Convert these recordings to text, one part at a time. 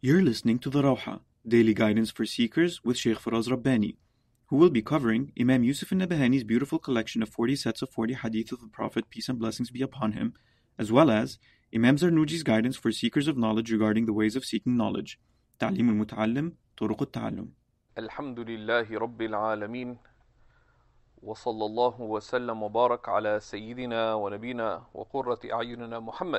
You're listening to the Rawha, daily guidance for seekers with Sheikh Faraz Rabbani, who will be covering Imam Yusuf al-Nabahani's beautiful collection of 40 sets of 40 hadith of the Prophet, peace and blessings be upon him, as well as Imam Zarnuji's guidance for seekers of knowledge regarding the ways of seeking knowledge. تعليم المتعلم طرق التعلم. الحمد لله رب العالمين وصلى الله وسلم وبارك على سيدنا ونبينا وقرة أعيننا محمد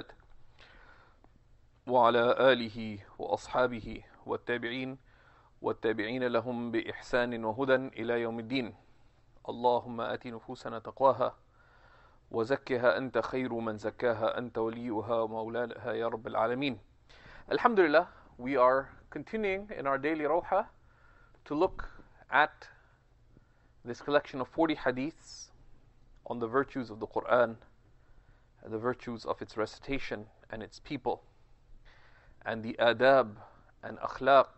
وعلى آله وأصحابه والتابعين لهم بإحسان وهدى إلى يوم الدين. اللهم آت نفوسنا تقواها وزكها أنت خير من زكاها أنت وليها ومولاها يا رب العالمين. Alhamdulillah, we are continuing in our daily Rawha to look at this collection of 40 hadiths on the virtues of the Quran and the virtues of its recitation and its people and the adab and akhlaq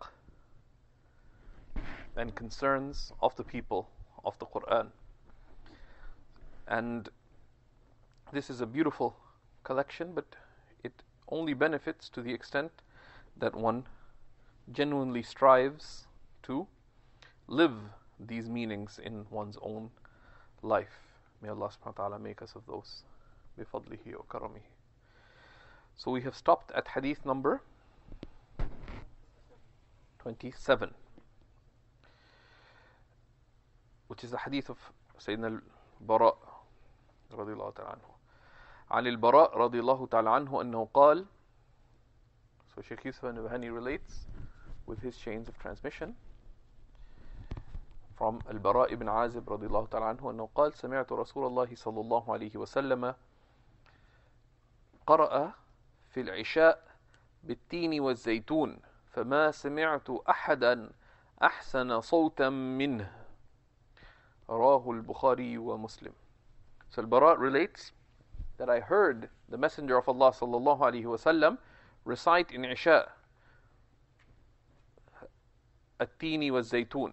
and concerns of the people of the Quran. And this is a beautiful collection, but it only benefits to the extent that one genuinely strives to live these meanings in one's own life. May Allah subhanahu wa ta'ala make us of those. بِفَضْلِهِ وَكَرَمِهِ. So we have stopped at hadith number 27, which is the hadith of Sayyidina al-Bara رضي الله تعالى عنه. عن البراء رضي الله تعالى عنه أنه قال. So Shaykh Yusuf al-Nabahani relates with his chains of transmission from البراء ibn Azib رضي الله تعالى عنه أنه قال سمعت رسول الله صلى الله عليه وسلم قرأ في العشاء بالتين والزيتون فما سمعت أحدا أحسن صوتا منه رواه البخاري ومسلم. So al-Bara relates that I heard the Messenger of Allah صلى الله عليه وسلم recite in Isha التين والزيتون,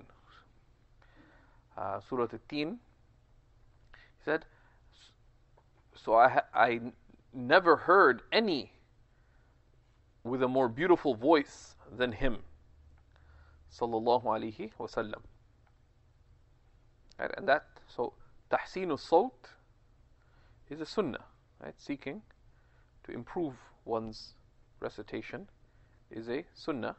Surah Al-Tin. He said, so I never heard any with a more beautiful voice than him, sallallahu alaihi wasallam. And that, so tahseen al-sawt is a sunnah, right? Seeking to improve one's recitation is a sunnah,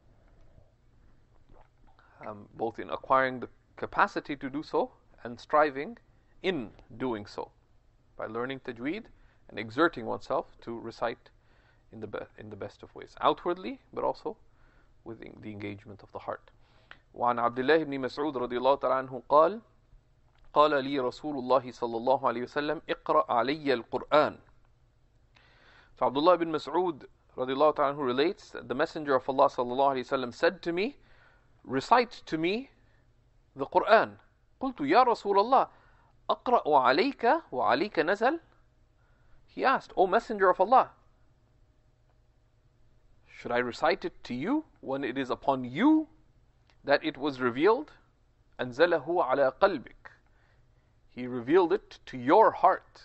both in acquiring the capacity to do so and striving in doing so by learning tajweed and exerting oneself to recite in the best of ways, outwardly but also with the engagement of the heart. وعن عبد الله بن مسعود رضي الله تعالى عنه قال قال لي رسول الله صلى الله عليه وسلم اقرأ علي القرآن. So Abdullah ibn Mas'ud رضي الله تعالى عنه relates that the Messenger of Allah صلى الله عليه وسلم said to me, recite to me the Quran. قلت يا رسول الله أقرأ عليك وعليك نزل. He asked, O Messenger of Allah, should I recite it to you when it is upon you that it was revealed? أنزله على قلبك. He revealed it to your heart.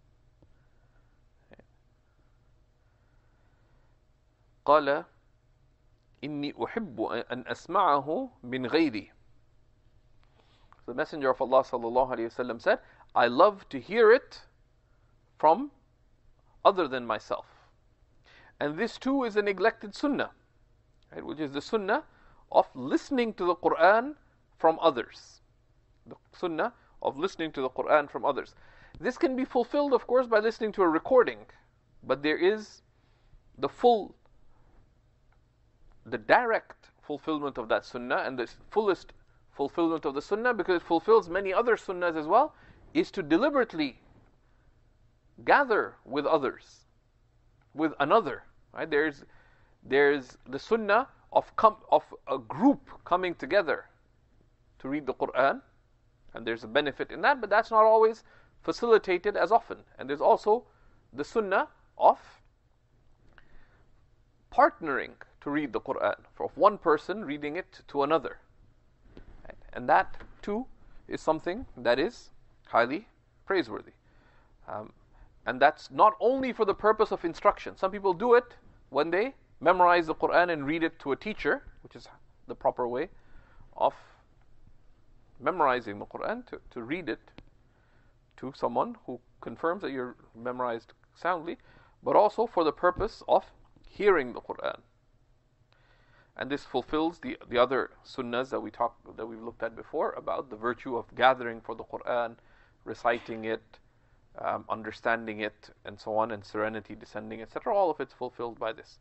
قال إني أحب أن أسمعه من غيري. The Messenger of Allah sallallahu alaihi wasallam said, I love to hear it from other than myself. And this too is a neglected sunnah, right? Which is the sunnah of listening to the Quran from others. The sunnah of listening to the Quran from others. This can be fulfilled, of course, by listening to a recording, but there is the direct fulfillment of that sunnah, and the fullest fulfillment of the sunnah, because it fulfills many other sunnahs as well, is to deliberately gather with others, with another. Right? There's the sunnah of a group coming together to read the Quran, and there's a benefit in that, but that's not always facilitated as often. And there's also the sunnah of partnering to read the Quran, of one person reading it to another. And that too is something that is highly praiseworthy. And that's not only for the purpose of instruction. Some people do it when they memorize the Quran and read it to a teacher, which is the proper way of memorizing the Quran, to read it to someone who confirms that you're memorized soundly, but also for the purpose of hearing the Quran. And this fulfills the other sunnahs that we've looked at before about the virtue of gathering for the Quran, reciting it, understanding it, and so on, and serenity descending, etc. All of it's fulfilled by this.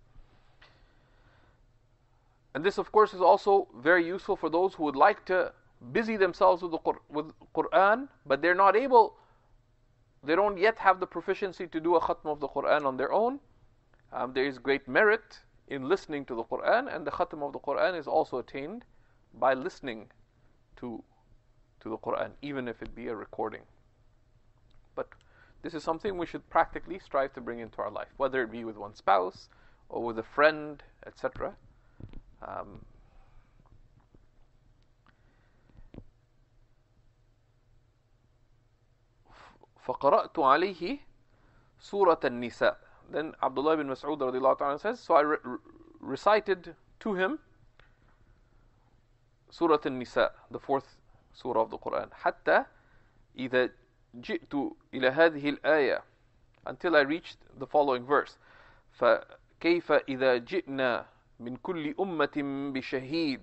And this, of course, is also very useful for those who would like to busy themselves with Quran, but they're not able. They don't yet have the proficiency to do a khatm of the Quran on their own. There is great merit in listening to the Quran, and the khatm of the Quran is also attained by listening to the Quran, even if it be a recording. But this is something we should practically strive to bring into our life, whether it be with one's spouse or with a friend, etc. فَقَرَأْتُ عَلَيْهِ سُورَةَ النِّسَاءِ. Then Abdullah ibn Mas'ud radiallahu ta'ala says, so I recited to him Surah An-Nisa, the fourth surah of the Quran. حتى إذا جئت إلى هذه الآية, until I reached the following verse. فكيف إذا جئنا من كل أمة بشهيد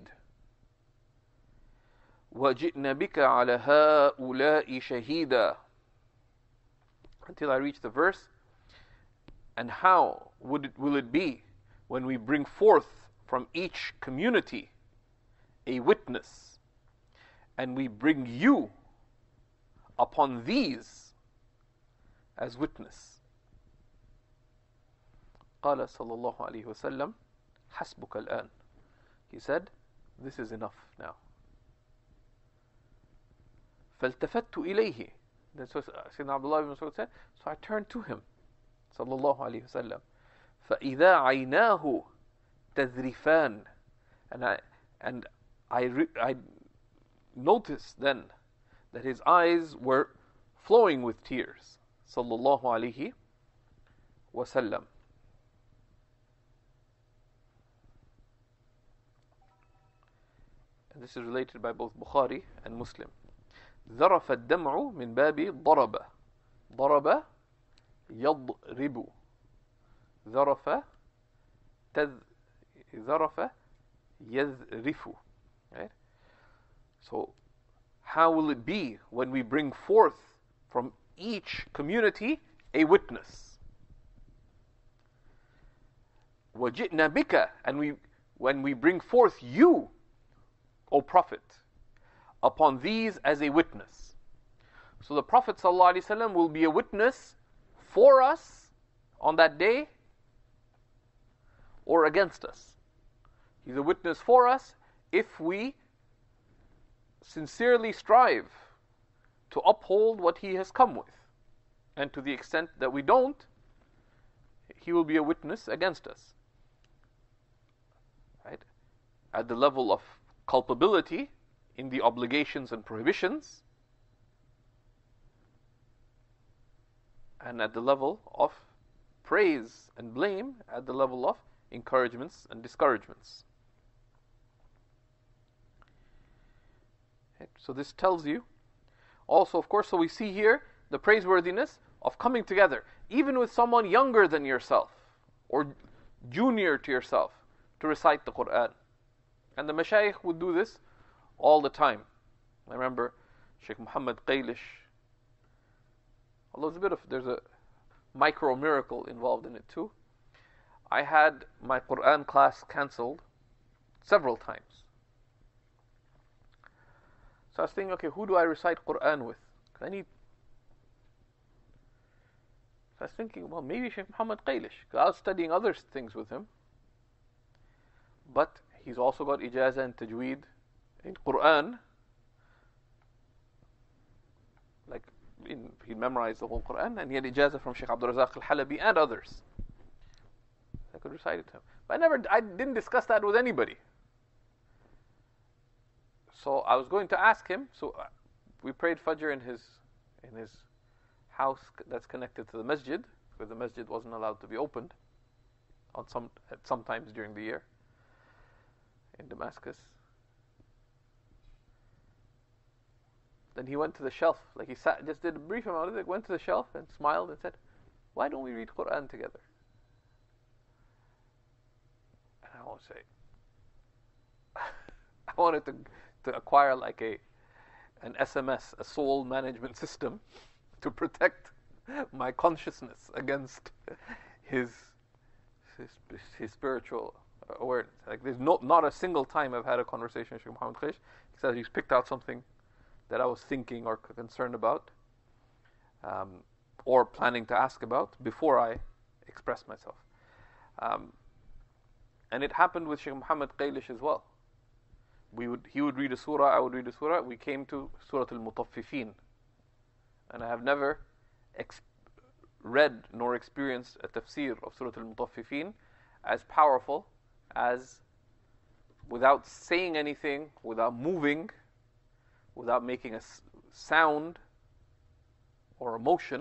وجئنا بك على هؤلاء شهيدا. Until I reach the verse, and how will it be when we bring forth from each community a witness, and we bring you upon these as witness. قال صلى الله عليه وسلم حسبك الآن. He said, this is enough now. فالتفت إليه. That's what Sayyidina Abdullah ibn Mas'ud said. So I turned to him, sallallahu alayhi wasallam. فَإِذَا عَيْنَاهُ تَذْرِفَانِ. And I noticed then that his eyes were flowing with tears, sallallahu alayhi wasallam. And this is related by both Bukhari and Muslim. ذرف الدمع من باب ضرب. ضرب يضرب. ذرف ذرف يذرف. Right? So how will it be when we bring forth from each community a witness? وَجِئْنَا بِكَ. And when we bring forth you, O Prophet, upon these as a witness. So the Prophet ﷺ will be a witness for us on that day or against us. He's a witness for us if we sincerely strive to uphold what he has come with. And to the extent that we don't, he will be a witness against us. Right? At the level of culpability in the obligations and prohibitions, and at the level of praise and blame, at the level of encouragements and discouragements. Okay. So this tells you also, of course, so we see here the praiseworthiness of coming together, even with someone younger than yourself or junior to yourself, to recite the Quran. And the mashayikh would do this all the time. I remember Sheikh Muhammad Qaylish, although there's a micro miracle involved in it too. I had my Quran class cancelled several times. So I was thinking, okay, who do I recite Quran with? So I was thinking, well, maybe Sheikh Muhammad Qaylish, because I was studying other things with him. But he's also got ijazah and tajweed in Quran. Like, he memorized the whole Quran, and he had ijazah from Sheikh Abdul Razak al-Halabi and others. I could recite it to him. But I didn't discuss that with anybody. So I was going to ask him. So we prayed Fajr in his house that's connected to the masjid, because the masjid wasn't allowed to be opened at some times during the year in Damascus. Then he went to the shelf, like he sat, just did a brief amount of it, went to the shelf and smiled and said, "Why don't we read Quran together?" And I want to say, I wanted to acquire like an SMS, a soul management system, to protect my consciousness against his spiritual awareness. Like there's not a single time I've had a conversation with Sheikh Muhammad Khushaysh. He said he's picked out something that I was thinking or concerned about, or planning to ask about before I express myself. And it happened with Sheikh Muhammad Qaylish as well. He would read a surah, I would read a surah. We came to Surah Al-Mutaffifin, and I have never read nor experienced a tafsir of Surah Al-Mutaffifin as powerful as, without saying anything, without moving, without making a sound or a motion.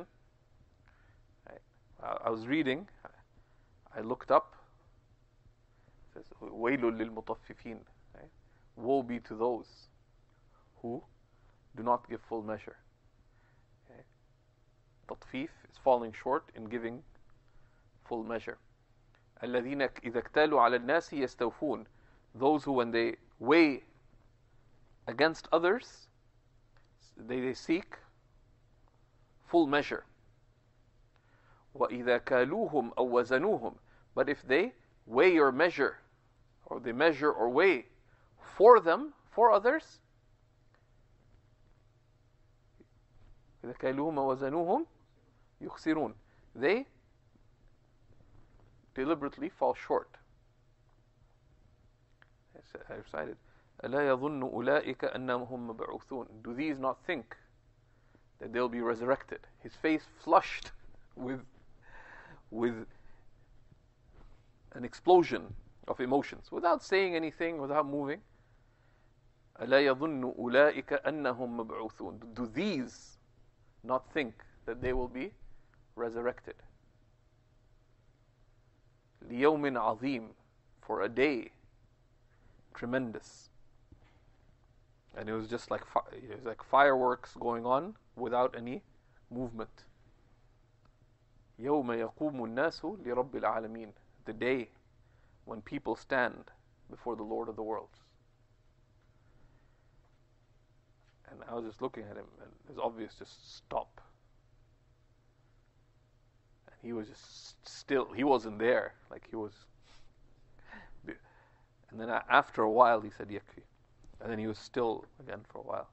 I was reading, I looked up, it says, وَيْلٌ لِلْمُطَفِّفِينَ, woe be to those who do not give full measure. Tatfif is falling short in giving full measure. الَّذِينَ إِذَا اكْتَالُوا عَلَى النَّاسِ يَسْتَوْفُونَ, those who when they weigh against others, they seek full measure. وَإِذَا كَالُوهُمْ أَوْ وَزَنُوهُمْ, but if they weigh or measure, or they measure or weigh for them, for others, إِذَا كَالُوهُمْ أَوْ وَزَنُوهُمْ يُخْسِرُونَ, they deliberately fall short. I recited, أَلَا يَظُنُّ أُولَٰئِكَ أَنَّهُمْ مَبْعُوثُونَ, do these not think that they'll be resurrected? His face flushed with an explosion of emotions, without saying anything, without moving. أَلَا يَظُنُّ أُولَٰئِكَ أَنَّهُمْ مَبْعُوثُونَ, do these not think that they will be resurrected? لِيَوْمٍ عَظِيمٍ, for a day tremendous. And it was just like fireworks going on without any movement. يَوْمَ يَقُومُ النَّاسُ لِرَبِّ الْعَالَمِينَ, the day when people stand before the Lord of the worlds. And I was just looking at him, and it was obvious, just stop. And he was just still, he wasn't there, like he was. And then after a while he said yakfi, and then he was still again for a while.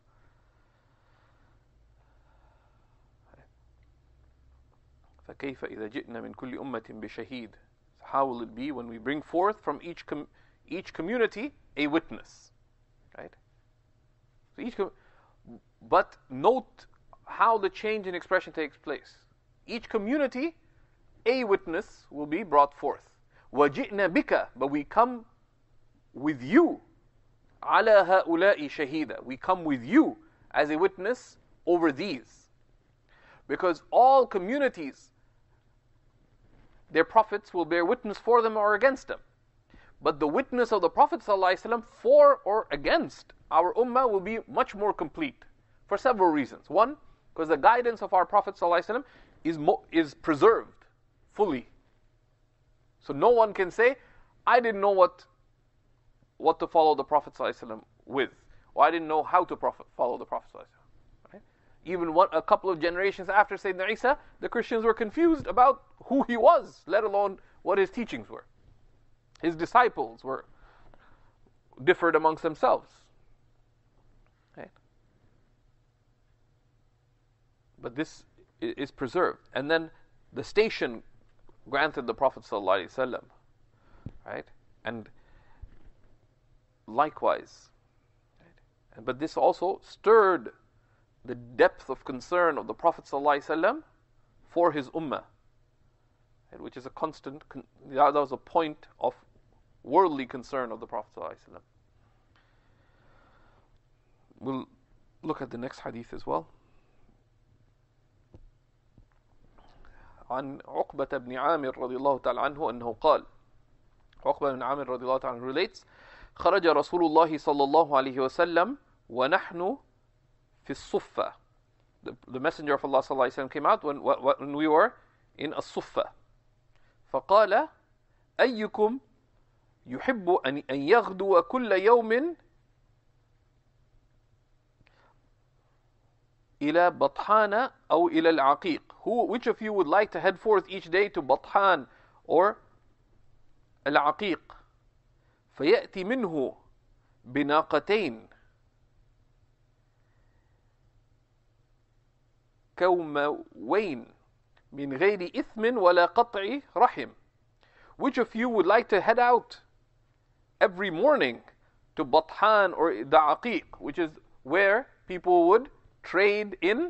فَكَيْفَ إِذَا جِئْنَا مِنْ كُلِّ أُمَّةٍ بِشَهِيدٍ, how will it be when we bring forth from each community a witness, right? So but note how the change in expression takes place. Each community, a witness will be brought forth. وَجِئْنَا بِكَ, but we come with you. عَلَى هَؤُلَاءِ شَهِيدًا, we come with you as a witness over these. Because all communities, their prophets will bear witness for them or against them. But the witness of the Prophet ﷺ for or against our ummah will be much more complete, for several reasons. One, because the guidance of our Prophet ﷺ is preserved fully. So no one can say, I didn't know what to follow the Prophet ﷺ with, or I didn't know how to follow the Prophet ﷺ. Right? Even a couple of generations after Sayyidina Isa, the Christians were confused about who he was, let alone what his teachings were. His disciples differed amongst themselves. Right? But this is preserved. And then the station granted the Prophet ﷺ, right? And likewise, right? But this also stirred the depth of concern of the Prophet ﷺ for his ummah, right? Which is a constant, that was a point of worldly concern of the Prophet ﷺ. We'll look at the next hadith as well. عن عقبة بن عامر رضي الله تعالى عنه أنه قال Uqba ibn Amir radiallahu ta'ala relates, خرج رسول الله صلى الله عليه وسلم ونحن في الصفة. The Messenger of Allah صلى الله عليه وسلم came out when we were in الصفة. فقال أيكم يحب أن يغدو كل يوم إلى بطحان أو إلى العقيق. Which of you would like to head forth each day to بطحان or العقيق فيأتي منه بناقتين كوموين من غير إثم ولا قطع رحم. Which of you would like to head out every morning to Bathan or the Aqiq, which is where people would trade in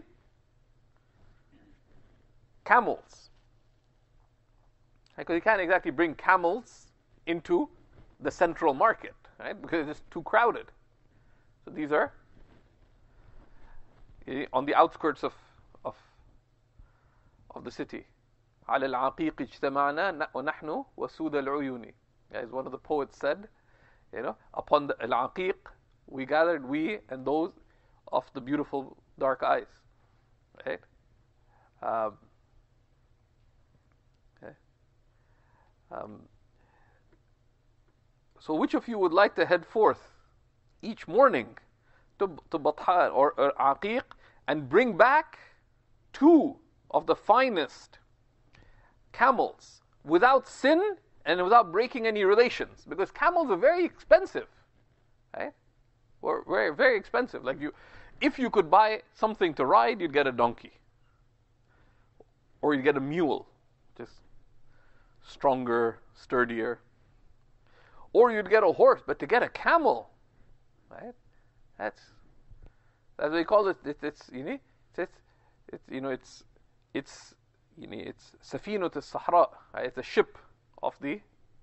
camels? Because you can't exactly bring camels into the central market, right? Because it's too crowded. So these are on the outskirts of the city. على العقيق اجتمعنا ونحن وسود العيون. As one of the poets said, upon the al-aqiq we gathered, we and those of the beautiful dark eyes. Right? So which of you would like to head forth each morning to Bathan or Aqiq and bring back 2 of the finest camels without sin and without breaking any relations? Because camels are very expensive, right? Or very, very expensive. Like if you could buy something to ride, you'd get a donkey. Or you'd get a mule, just stronger, sturdier. Or you'd get a horse, but to get a camel, right? That's what they call it. It's Safinat al-Sahra, right? It's a ship of the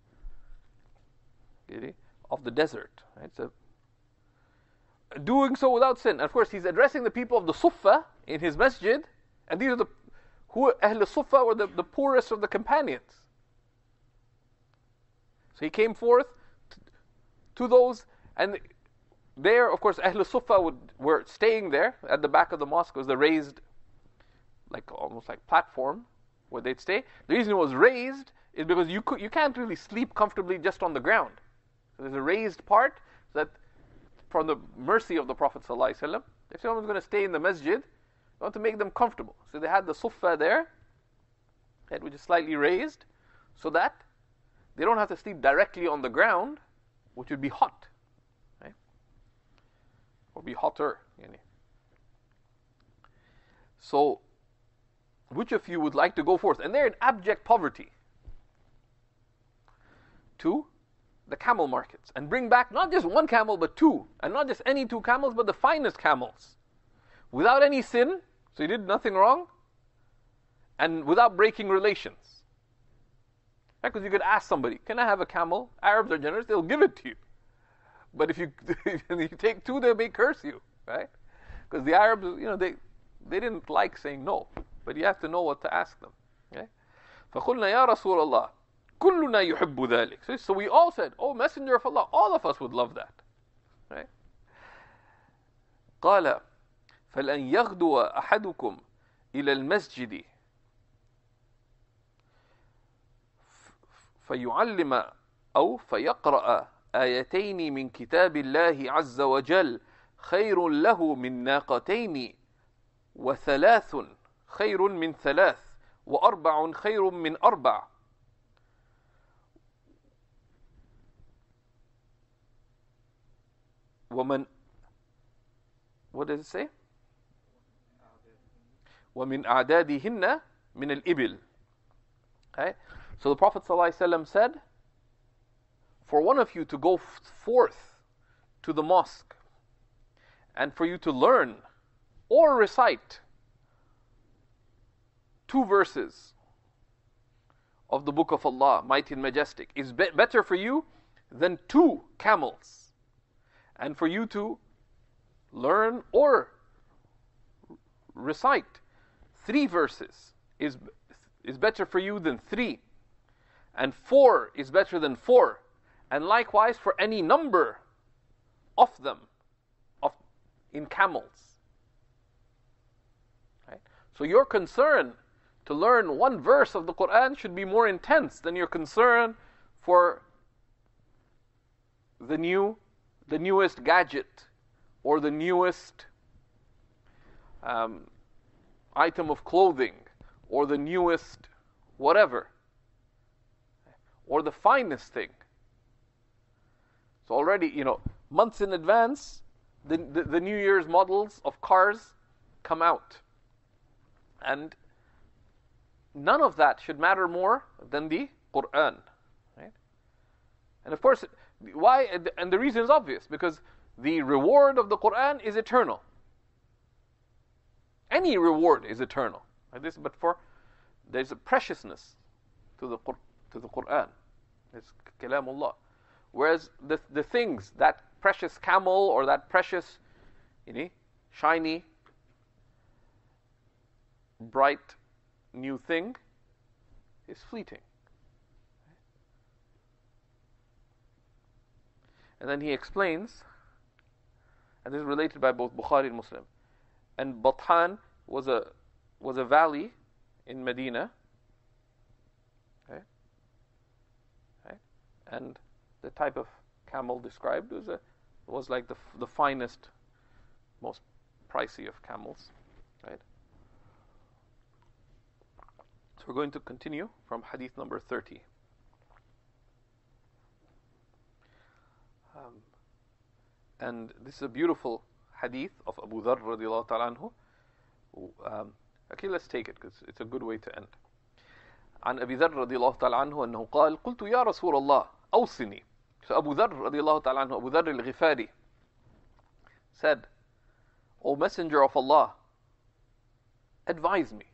desert, right? So doing so without sin. And of course, he's addressing the people of the Suffah in his masjid, and these are who Ahl Suffah were the poorest of the companions. So he came forth to those, and there, of course, Ahl Suffah were staying there at the back of the mosque. It was the raised, almost like platform where they'd stay. The reason it was raised is because you can't really sleep comfortably just on the ground. So there's a raised part that, from the mercy of the Prophet ﷺ, if someone's going to stay in the masjid, you want to make them comfortable. So they had the suffah there, which is slightly raised, so that they don't have to sleep directly on the ground, which would be hot, right? Or be hotter. So, which of you would like to go forth? And they're in abject poverty to the camel markets and bring back not just 1 camel but 2, and not just any 2 camels but the finest camels, without any sin, so you did nothing wrong, and without breaking relations. Because you could ask somebody, can I have a camel? Arabs are generous, they'll give it to you. But if you take 2, they may curse you, right? Because the Arabs, they didn't like saying no, but you have to know what to ask them. Okay? فَقُلْنَا يَا رَسُولَ اللَّهِ كُلُّنَا يُحِبُّ ذَلِكَ. So we all said, oh Messenger of Allah, all of us would love that. Right? قَالَ فَلَنْ يَغْدُوَ أَحَدُكُمْ إِلَى الْمَسْجِدِ فيعلم أو فيقرأ آيتين من كتاب الله عز وجل خير له من ناقتين وثلاث خير من 3 وأربع خير من 4. ومن what does it say? ومن أعدادهن من الإبل. Okay? So the Prophet ﷺ said, for one of you to go forth to the mosque and for you to learn or recite 2 verses of the Book of Allah, Mighty and Majestic, is better for you than 2 camels. And for you to learn or recite 3 verses is better for you than 3. and 4 is better than 4, and likewise for any number of them in camels. Right? So your concern to learn one verse of the Quran should be more intense than your concern for the newest gadget or the newest item of clothing or the newest whatever or the finest thing. So already, months in advance, the New Year's models of cars come out. And none of that should matter more than the Quran. Right? And of course, why? And the reason is obvious, because the reward of the Quran is eternal. Any reward is eternal. Like this, but there's a preciousness to the Quran. It's Kalamullah. Whereas the things, that precious camel or that precious, shiny, bright, new thing is fleeting. And then he explains, and this is related by both Bukhari and Muslim. And Bathan was a valley in Medina. Okay? Right? And the type of camel described was like the finest, most pricey of camels. Right? So we're going to continue from hadith number 30. And this is a beautiful hadith of Abu Dharr radiallahu ta'ala anhu. Okay, let's take it because it's a good way to end. عن أبي ذر رضي الله تعالى عنه أنه قال قلت يا رسول الله أوصني. So Abu Dharr رضي الله تعالى عنه, Abu Dharr al-Ghifari said, O Messenger of Allah, advise me.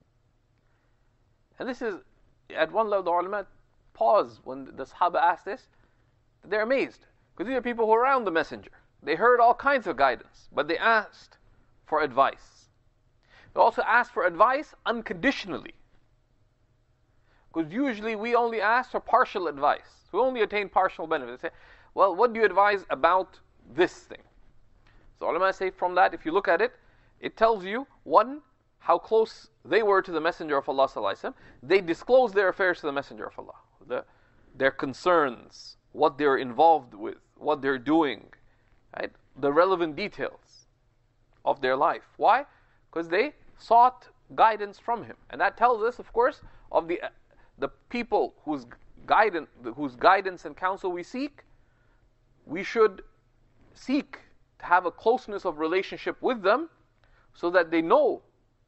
And this is, at one level, the ulama pause when the Sahaba ask this. They're amazed, because these are people who are around the Messenger. They heard all kinds of guidance, but they asked for advice. They also asked for advice unconditionally. Because usually we only ask for partial advice. We only attain partial benefits. They say, well, what do you advise about this thing? So ulama say from that, if you look at it, it tells you, one, how close they were to the Messenger of Allah sallallahu alaihi wasallam. They disclosed their affairs to the Messenger of Allah. Their concerns, what they're involved with, what they're doing, right? The relevant details of their life. Why? Because they sought guidance from him. And that tells us, of course, of the people whose guidance and counsel we seek. We should seek to have a closeness of relationship with them so that they know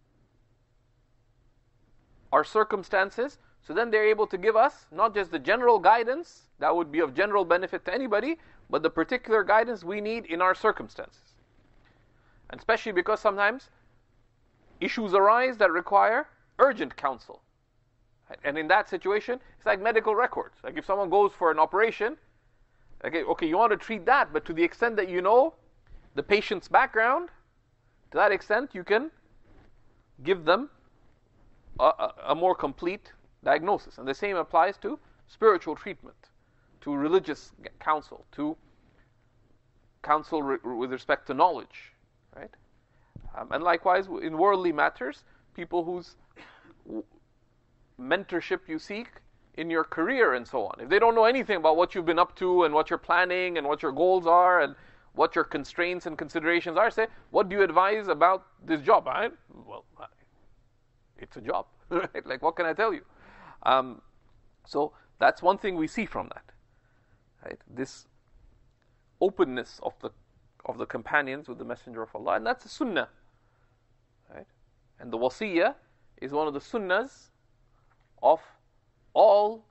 our circumstances, so then they're able to give us not just the general guidance that would be of general benefit to anybody, but the particular guidance we need in our circumstances. And especially because sometimes issues arise that require urgent counsel. And in that situation, it's like medical records. Like if someone goes for an operation, okay, you want to treat that, but to the extent that you know the patient's background, to that extent you can give them a more complete diagnosis. And the same applies to spiritual treatment, to religious counsel, to counsel with respect to knowledge, right? And likewise, in worldly matters, people whose mentorship you seek in your career and so on. If they don't know anything about what you've been up to and what you're planning and what your goals are and what your constraints and considerations are, say, what do you advise about this job? Well, it's a job, right? Like, what can I tell you? So that's one thing we see from that, right? This openness of the companions with the Messenger of Allah, and that's the sunnah, right? And the wasiyah is one of the sunnahs of all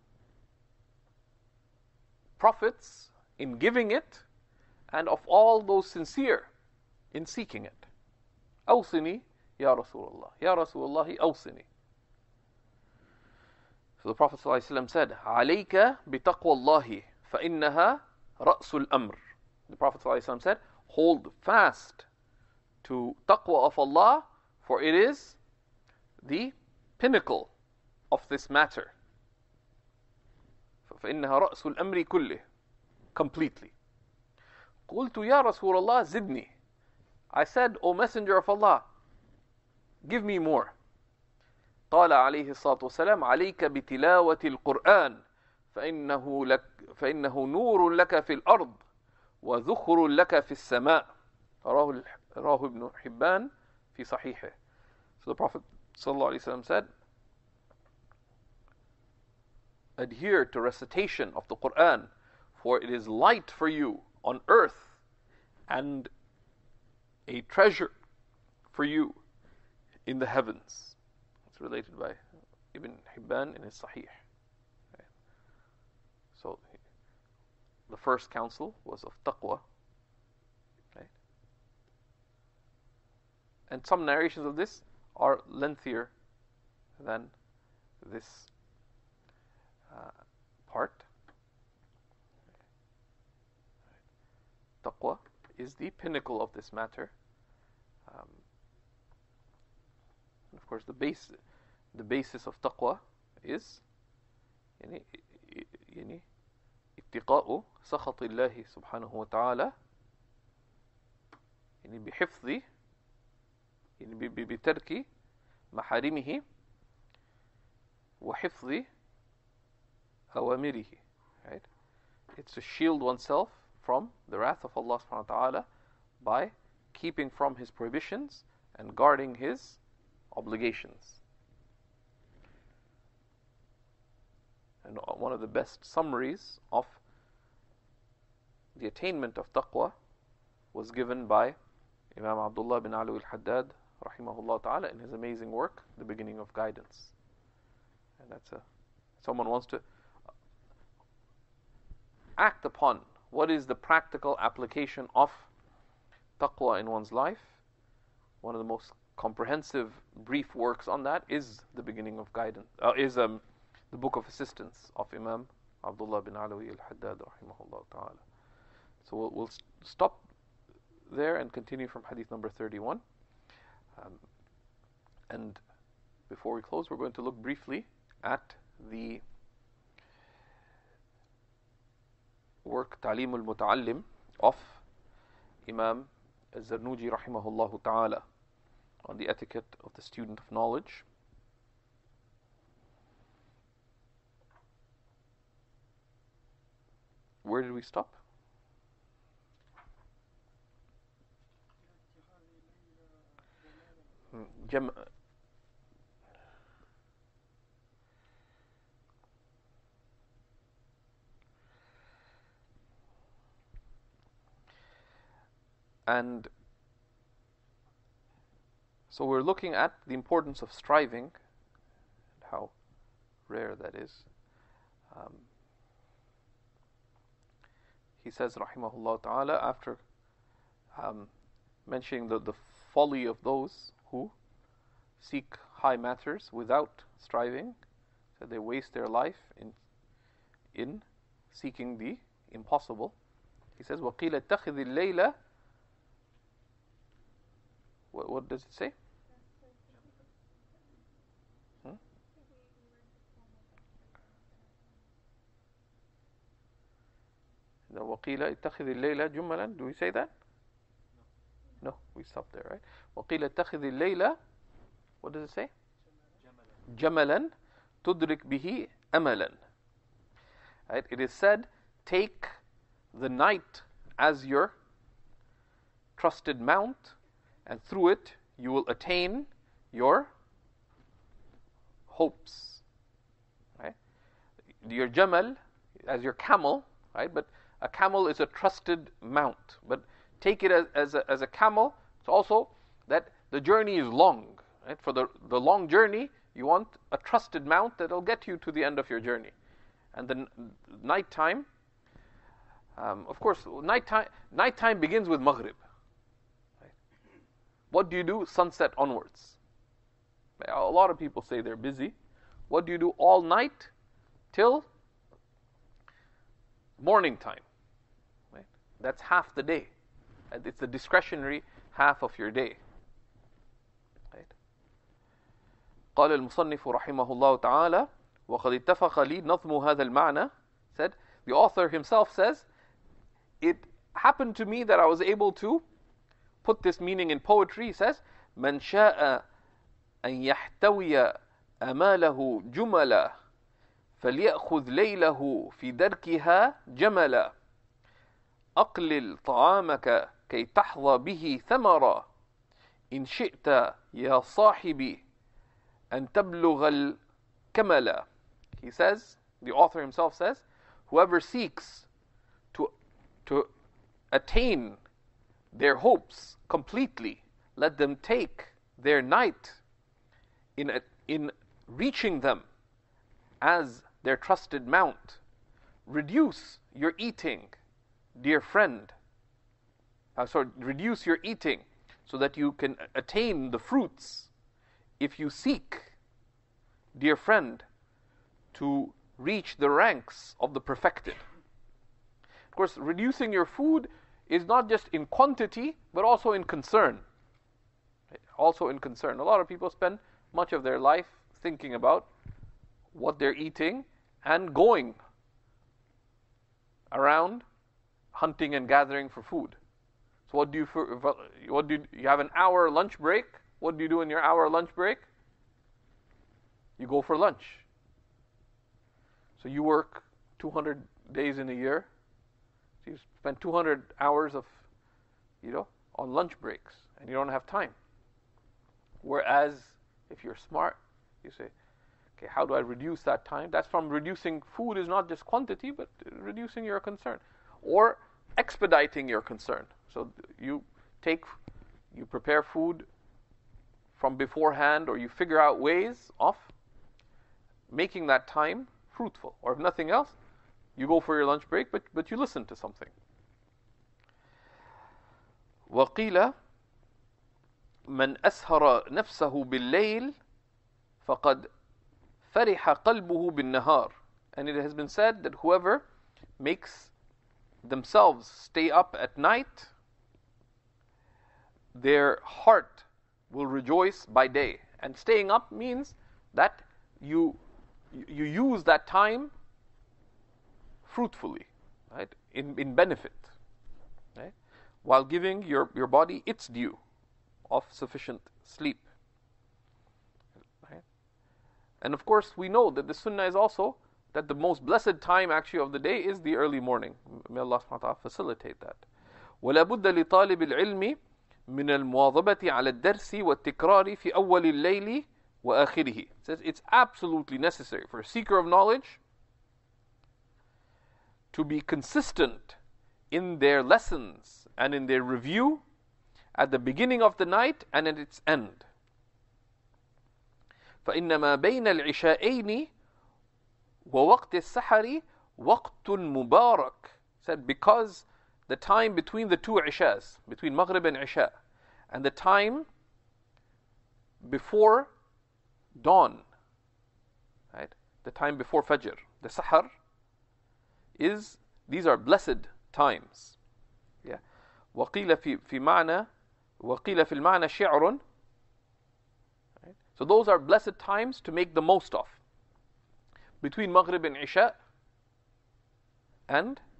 prophets in giving it, and of all those sincere in seeking it. Awsini ya Rasulullah, ya Rasulullah awsini. So the Prophet ﷺ said, "Alayka bitaqwallahi, فإنها رأس الأمر." The Prophet ﷺ said, "Hold fast to taqwa of Allah, for it is the pinnacle of this matter." فإنها رأس الأمر كله, completely. قلت يا رسول الله زدني. I said, O Messenger of Allah, give me more. قال عليه الصلاة والسلام عليك بتلاوة القرآن فإنه نور لك في الأرض وذخر لك في السماء. رواه ابن حبان في صحيحه. So the Prophet ﷺ said, adhere to recitation of the Quran, for it is light for you on earth and a treasure for you in the heavens. It's related by Ibn Hibban in his Sahih. Okay. So the first counsel was of taqwa. Okay. And some narrations of this are lengthier than this part. Taqwa is the pinnacle of this matter. And of course, the basis of taqwa is اتقاء سخط الله سبحانه وتعالى, بحفظ بترك محارمه وحفظ أوامره. Right? It's to shield oneself from the wrath of Allah subhanahu wa ta'ala by keeping from His prohibitions and guarding His obligations. And one of the best summaries of the attainment of taqwa was given by Imam Abdullah bin Alawi al-Haddad rahimahullah ta'ala in his amazing work, The Beginning of Guidance. And that's someone wants to act upon what is the practical application of taqwa in one's life. One of the most comprehensive brief works on that is The Beginning of Guidance, the Book of Assistance of Imam Abdullah bin Alawi al-Haddad rahimahullah ta'ala. So we'll stop there and continue from hadith number 31. And before we close, we're going to look briefly at the work Ta'lim al-Muta'allim of Imam al-Zarnuji rahimahullah ta'ala on the etiquette of the student of knowledge. Where did we stop? And so we're looking at the importance of striving and how rare that is. He says, rahimahullah ta'ala, after mentioning the folly of those who seek high matters without striving, that they waste their life in seeking the impossible. He says, وَقِيلَ اتَّخِذِ اللَّيْلَ. What does it say? وَقِيلَ اتَّخِذِ اللَّيْلَ جُمَّلًا. Do we say that? No, we stop there, right? وَقِيلَ اتَّخِذِ اللَّيْلَ. What does it say? جَمَلًا تُدْرِكْ بِهِ أَمَلًا. Right? It is said, take the night as your trusted mount, and through it you will attain your hopes. Right? Your jamal as your camel, right? But a camel is a trusted mount. But take it as a camel. It's also that the journey is long. Right? For the long journey, you want a trusted mount that will get you to the end of your journey. And the nighttime, of course, nighttime begins with Maghrib. Right? What do you do sunset onwards? A lot of people say they're busy. What do you do all night till morning time? Right? That's half the day. And it's the discretionary half of your day. Right? قال المصنف رحمه الله تعالى وقد اتفق لي نظم هذا المعنى Said, the author himself says, it happened to me that I was able to put this meaning in poetry. He says, من شاء أن يحتوي أماله جملا فليأخذ ليله في دركها جملا أقلل طعامك كي تحظى به ثمرا إن شئت يا صاحبي أن تبلغ الكملا. He says, the author himself says, whoever seeks to attain their hopes completely, let them take their night in reaching them as their trusted mount. Reduce your eating, dear friend. Reduce your eating so that you can attain the fruits. If you seek, dear friend, to reach the ranks of the perfected. Of course, reducing your food is not just in quantity, but also in concern. Also in concern. A lot of people spend much of their life thinking about what they're eating and going around hunting and gathering for food. So you have an hour lunch break? What do you do in your hour lunch break? You go for lunch. So you work 200 days in a year. So you spend 200 hours of, on lunch breaks, and you don't have time. Whereas, if you're smart, you say, okay, how do I reduce that time? That's from reducing food is not just quantity, but reducing your concern. Or expediting your concern. So you prepare food from beforehand, or you figure out ways of making that time fruitful. Or if nothing else, you go for your lunch break, but you listen to something. وَقِيلَ مَنْ أَسْهَرَ نَفْسَهُ بِاللَّيْلِ فَقَدْ فَرِحَ قَلْبُهُ بِالنَّهَارِ. And it has been said that whoever makes themselves stay up at night, their heart will rejoice by day. And staying up means that you use that time fruitfully, right? In benefit, right? While giving your body its due of sufficient sleep. Right? And of course, we know that the sunnah is also that the most blessed time actually of the day is the early morning. May Allah subhanahu wa ta'ala facilitate that. وَلَا بُدَّ لِطَالِبِ الْعِلْمِ مِنَ الْمُوَاظَبَةِ عَلَى الدَّرْسِ وَالتِّكْرَارِ فِي أَوَّلِ اللَّيْلِ وَآخِرِهِ. It says it's absolutely necessary for a seeker of knowledge to be consistent in their lessons and in their review at the beginning of the night and at its end. فَإِنَّمَا بَيْنَ الْعِشَاءَيْنِ وَوَقْتِ السَّحَرِ وَقْتٌ مُبَارَكٌ. Said because the time between the two Ishas, between Maghrib and Isha, and the time before dawn, right? The time before Fajr, the Sahar, these are blessed times. Yeah. وقيل في المعنى شعر. Right? So those are blessed times to make the most of. Between Maghrib and Isha and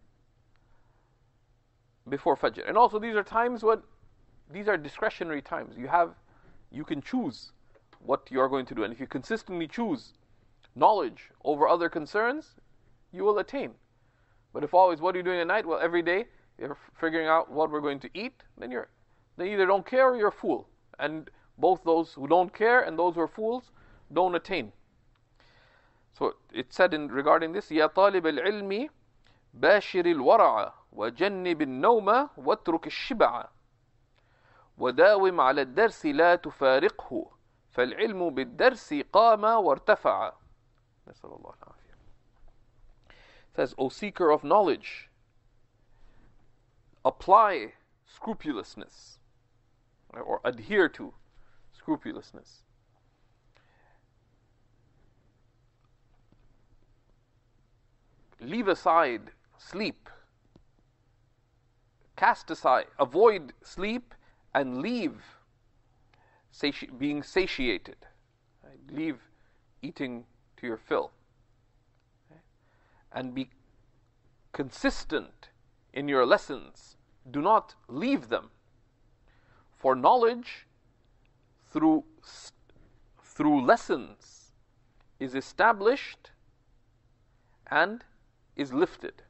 before Fajr. And also these are times these are discretionary times. You can choose what you are going to do. And if you consistently choose knowledge over other concerns, you will attain. But if always, what are you doing at night? Well, every day you're figuring out what we're going to eat, then you either don't care or you're a fool. And both those who don't care and those who are fools don't attain. So it said regarding this, يَا طَالِبَ الْعِلْمِ بَاشِرِ الْوَرَعَ وَجَنِّبِ النَّوْمَ وَاتْرُكِ الشِّبَعَ وَدَاوِمْ عَلَى الدَّرْسِ لَا تُفَارِقْهُ فَالْعِلْمُ بِالدَّرْسِ قَامَ وَارْتَفَعَ. نسأل الله العافية. It says, O seeker of knowledge, apply scrupulousness, or adhere to scrupulousness. Leave aside sleep. Cast aside, avoid sleep and leave being satiated. Right? Leave eating to your fill. Okay? And be consistent in your lessons. Do not leave them. For knowledge through lessons is established and is lifted.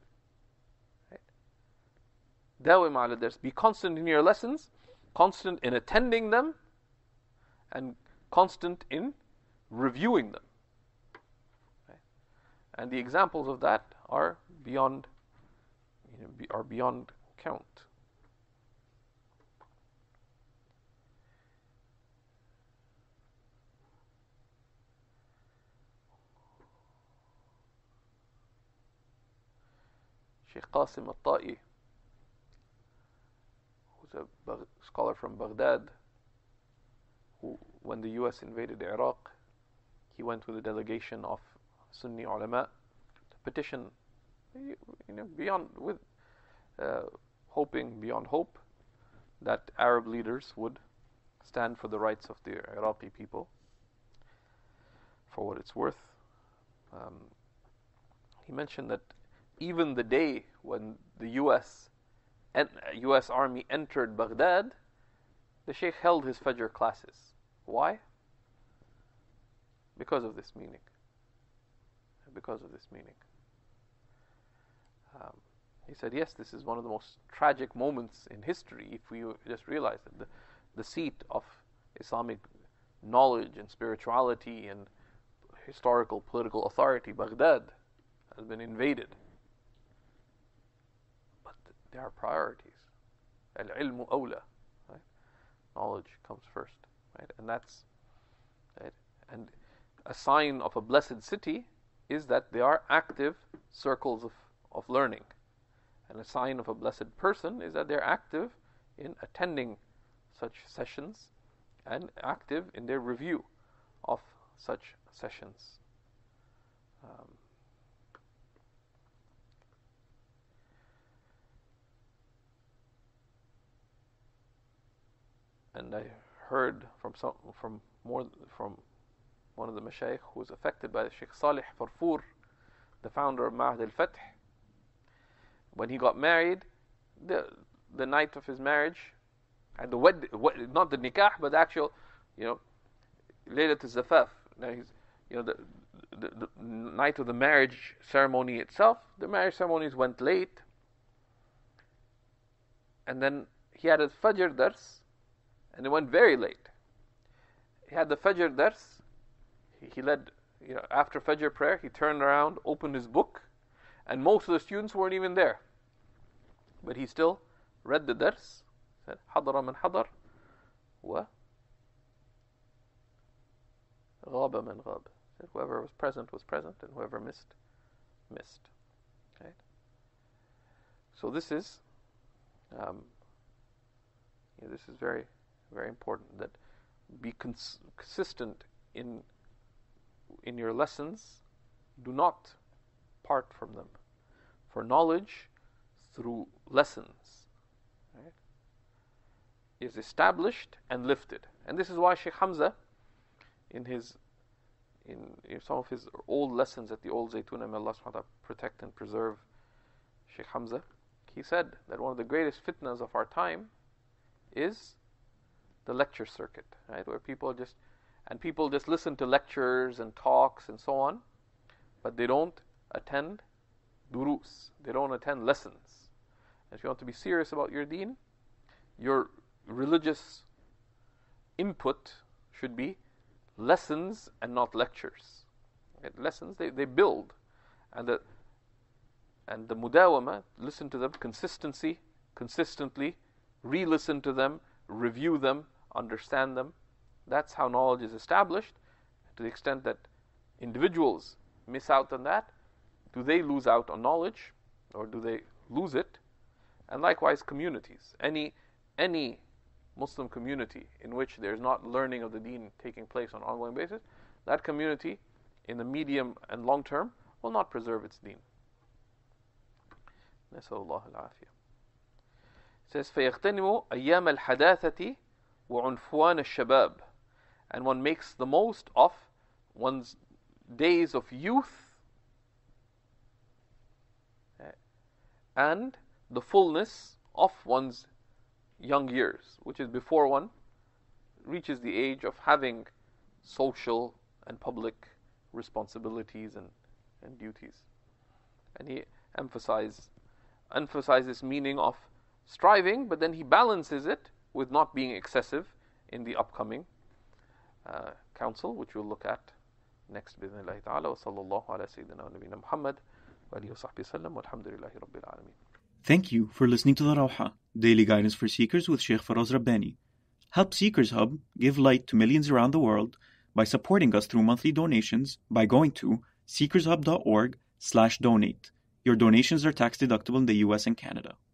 داوم على الدرس. Be constant in your lessons, constant in attending them, and constant in reviewing them. And the examples of that are beyond count. Sheikh Qasim al-Ta'i, who's a scholar from Baghdad, who, when the US invaded Iraq, he went with a delegation of Sunni ulama to petition, hoping beyond hope that Arab leaders would stand for the rights of the Iraqi people. For what it's worth, he mentioned that even the day when the US Army entered Baghdad, the Sheikh held his Fajr classes. Why? Because of this meaning. Because of this meaning. He said, yes, this is one of the most tragic moments in history. If we just realize that the seat of Islamic knowledge and spirituality and historical political authority, Baghdad, has been invaded. But there are priorities. Al-ilmu awla. Right? Knowledge comes first. Right? And that's right? And a sign of a blessed city is that they are active circles of learning. And a sign of a blessed person is that they're active in attending such sessions and active in their review of such sessions. And I heard from one of the Mashaykh who was affected by the Sheikh Salih Farfour, the founder of Ma'had al-Fath. When he got married, the night of his marriage, and not the nikah, but the actual, Laylat al-Zafaf. Now the night of the marriage ceremony itself, the marriage ceremonies went late, and then he had a Fajr dars, and it went very late. He had the Fajr dars. He led, after Fajr prayer, he turned around, opened his book, and most of the students weren't even there. But he still read the dars, said, حضر من حضر, و غاب من غاب. Whoever was present, and whoever missed. Right? So this is very, very important, that be consistent in your lessons. Do not part from them. For knowledge through lessons, right, is established and lifted. And this is why Sheikh Hamza, in some of his old lessons at the old Zaytuna, may Allah subhanahu wa ta'ala protect and preserve Sheikh Hamza, he said that one of the greatest fitnas of our time is the lecture circuit, right, where people just listen to lectures and talks and so on, but they don't attend durus, they don't attend lessons. And if you want to be serious about your deen, your religious input should be lessons and not lectures. Right? Lessons, they build, and the mudawama, listen to them, consistently, re-listen to them, review them, understand them. That's how knowledge is established. To the extent that individuals miss out on that, do they lose out on knowledge, or do they lose it? And likewise, communities. Any Muslim community in which there's not learning of the deen taking place on an ongoing basis, that community, in the medium and long term, will not preserve its deen. Nasallallahu al-afiyah. It says, فَيَغْتَنِمُ أَيَّامَ الْحَدَاثَةِ وَعُنْفُوَانَ الشَّبَابِ. And one makes the most of one's days of youth and the fullness of one's young years, which is before one reaches the age of having social and public responsibilities and duties. And he emphasizes this meaning of striving, but then he balances it with not being excessive in the upcoming council, which we'll look at next bi'idhnillahi ta'ala. Wa sallallahu ala sayyidina wa nabina Muhammad wa alihi wa sahbihi sallam walhamdulillahi rabbil alameen. Thank you for listening to the Rawha, Daily Guidance for Seekers with Sheikh Faraz Rabbani. Help Seekers Hub give light to millions around the world by supporting us through monthly donations by going to seekershub.org/donate. Your donations are tax deductible in the US and Canada.